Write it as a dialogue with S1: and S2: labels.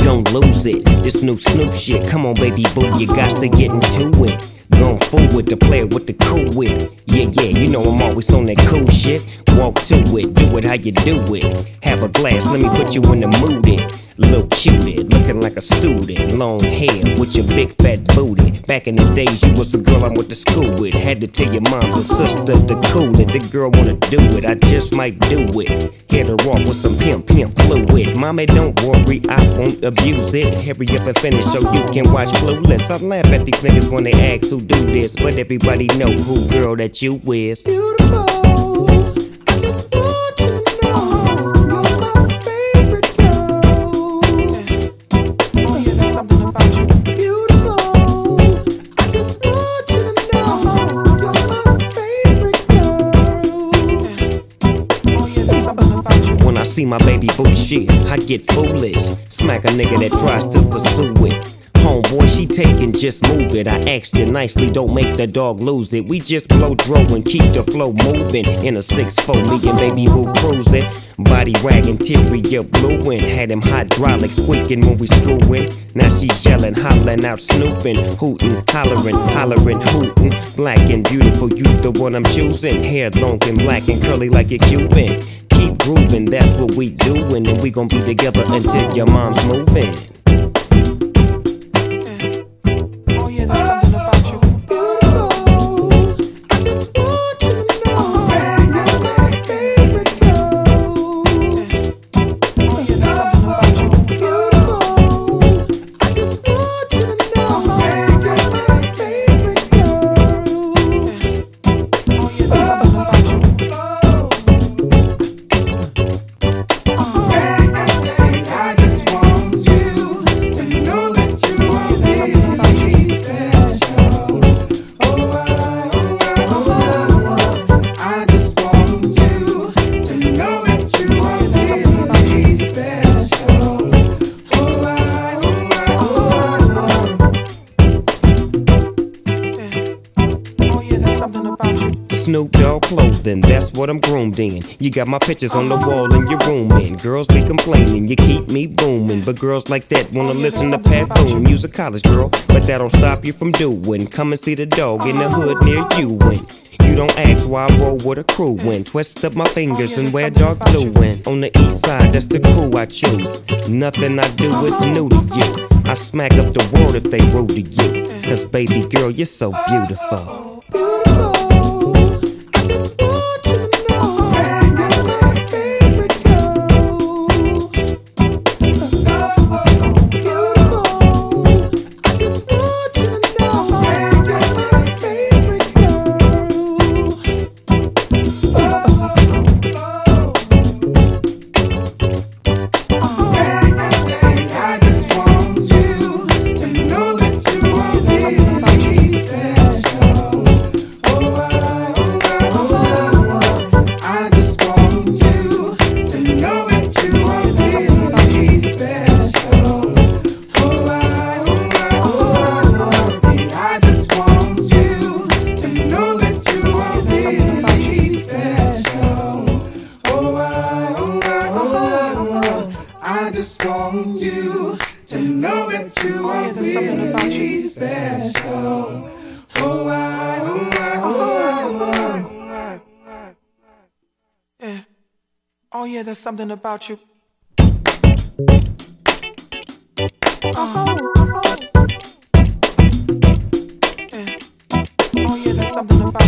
S1: don't lose it. This new Snoop shit, come on baby boo, you got to get into it. Going forward to play with the cool wit. Yeah, you know I'm always on that cool shit. Walk to it, do it how you do it. Have a glass, let me put you in the mood. Little cutie, looking like a student. Long hair with your big fat booty. Back in the days, you was the girl I went to school with. Had to tell your mom and sister to cool it. The girl wanna do it, I just might do it. Get her off with some pimp fluid. Mommy, don't worry, I won't abuse it. Hurry up and finish so you can watch Clueless. I laugh at these niggas when they ask who do this, but everybody know who girl that you is.
S2: Beautiful. I just want you to know you're my favorite girl. Oh yeah, there's something about you. Beautiful. I just want you to know you're my favorite girl. Oh yeah, there's something about you.
S1: When I see my baby boo shit, I get foolish. Smack a nigga that tries to pursue it. Homeboy, she taking, just move it. I asked you nicely, don't make the dog lose it. We just blow dro and keep the flow moving. In a 6'4", me and baby boo cruising. Body wagging, interior blueing. Had him hydraulic squeaking when we screwing. Now she yelling, hollering out, snooping, hooting, hollering, hooting. Black and beautiful, you the one I'm choosing. Hair long and black and curly like a Cuban. Keep grooving, that's what we doing, and we gon' be together until your mom's moving. Snoop Dogg clothing, that's what I'm groomed in. You got my pictures on the wall in your room, and girls be complaining, you keep me booming. But girls like that wanna listen to Pat Boone. You's a college girl, but that don't stop you from doing. Come and see the dog in the hood near you. And you don't ask why I roll with a crew when twist up my fingers and wear dark blue. And on the east side, that's the crew I choose. Nothing I do is new to you. I smack up the world if they rude to you. Cause baby girl, you're so beautiful.
S2: I just want you to know that you are really special. Oh, yeah. Oh, yeah, there's something about you. Oh, yeah, there's something about you.